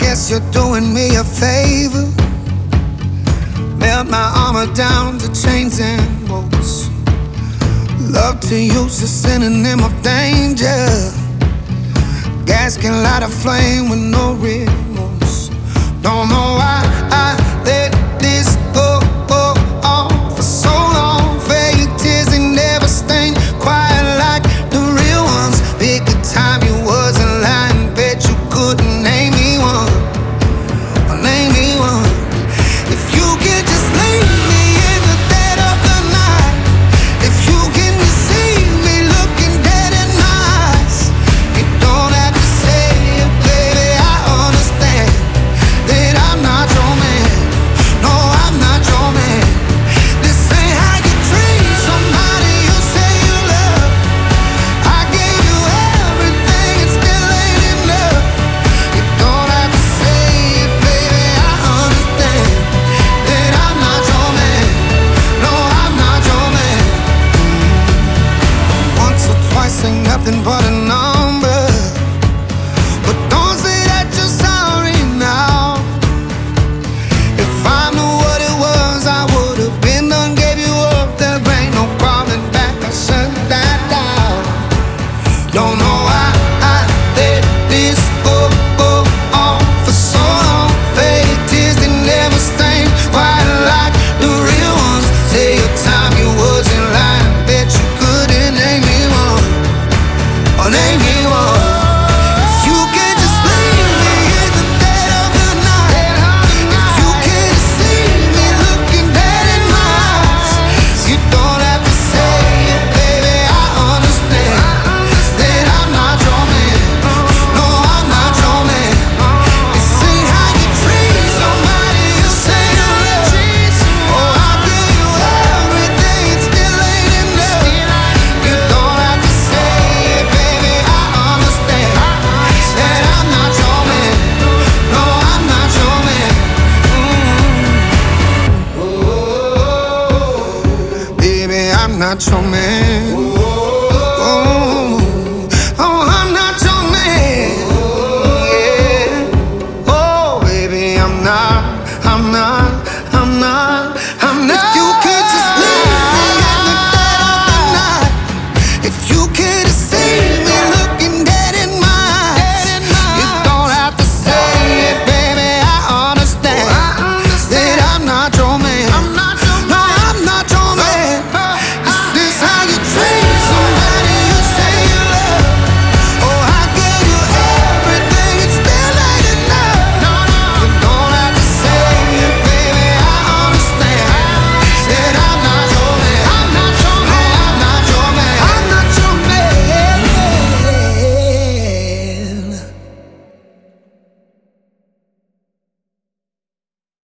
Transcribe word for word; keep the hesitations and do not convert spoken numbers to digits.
guess you're doing me a favor. Melt my armor down to chains and ropes. Love to use a synonym of danger. Gas can light a flame with no remorse. Don't know why I let this go, go on for so long. Fake tears, they never stain quite like the real ones. Pick a time you wasn't lying, bet you couldn't name me one, or name me one. If you can just leave me in the dead of the night, if you can deceive me looking dead in my eyes, you don't have to say it, baby, I understand that I'm not your man. No, I'm not your man. This ain't how you treat somebody you say you love. I gave you everything and still ain't enough. You don't have to say it, baby, I understand that I'm not your man. No, I'm not your man. Once or twice ain't nothing but a number, but don't say that you're sorry now. If I knew what it was, I would've been done, gave you up. There ain't no crawling back, I shut that down. Don't know why I let this go, go on for so long. Fake tears, they never stain quite like the real ones. Say your time you wasn't lying, bet you couldn't name me one, or name me one. If you can just leave me in the dead of the night, if you can deceive me looking dead in my eyes, you don't have to say it, baby, I understand that I'm not your man. No, I'm not your man. This ain't how you treat somebody you say you love. Oh, I gave you everything and still ain't enough. You don't have to say it, baby, I understand that I'm not your man. No, I'm not your man. Mm. Oh, baby, I'm not your man.